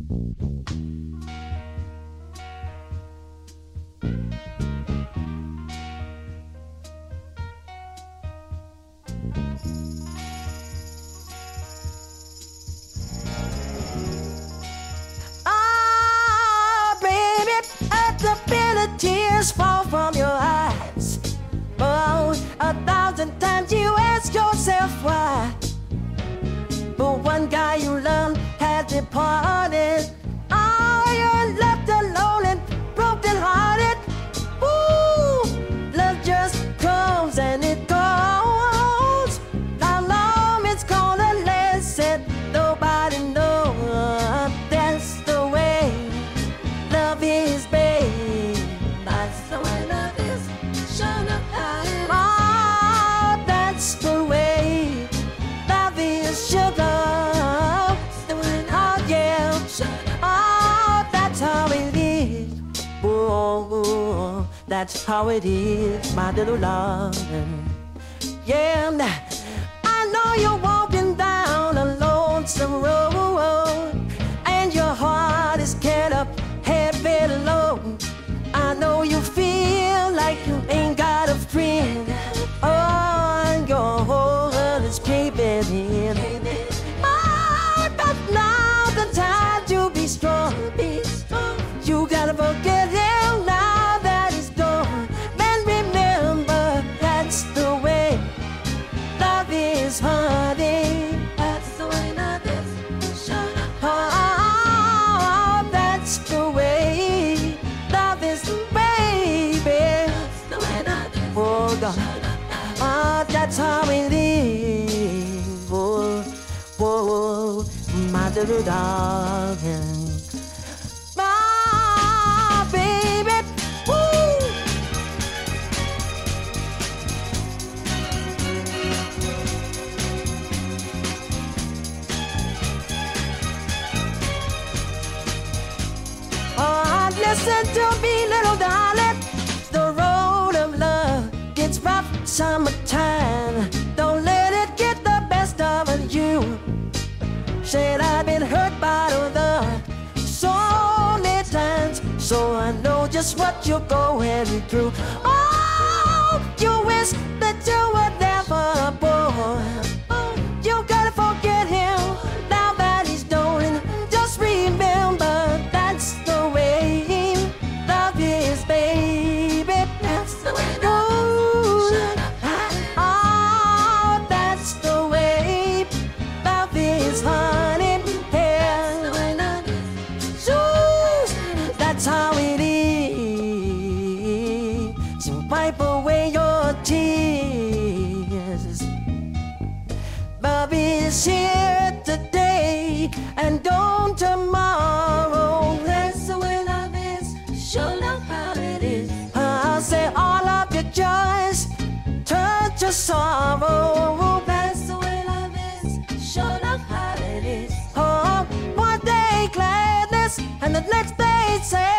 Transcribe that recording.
Ah, baby, at the bitter tears fall from your eyes. Oh, 1,000 times you ask yourself why. But one guy you loved has departed. Oh, you're left alone and broken-hearted. Ooh, love just comes and it goes. How long it's gonna last, and nobody knows. That's the way love is, babe. That's the way love is. Shut up, oh, that's the way love is, sugar. Oh, yeah. Oh, that's how it is. Oh, that's how it is, my little darling. Yeah, I know you're walking down a lonesome road, and your heart is carried up heavy load. I know you feel like you ain't got a friend. Oh, and your whole world is caving in. Oh, but now the time to be strong. You gotta forget him now that he's gone. And remember, that's the way love is, honey. That's the way love is. Shut up. Oh, that's the way love is, baby. That's the way love is. Oh, God. Oh, that's how it is. Oh, oh, my little darling. My baby. Woo! Oh, listen to me, little darling. The road of love gets rough summertime. Don't let it get the best of you. Said I've been hurt by the love so many times, so I know just what you're going through. Oh, you wish that you were never born. You gotta forget him now that he's gone. Just remember, that's the way love is, baby. That's the way love is. Oh, that's the way love is, honey. That's how it is. So wipe away your tears. Love is here today and gone tomorrow. That's the way love is. Show love how it is. I'll say all of your joys turn to sorrow. That's the way love is. Show love how it is. Oh, one day gladness and the next day say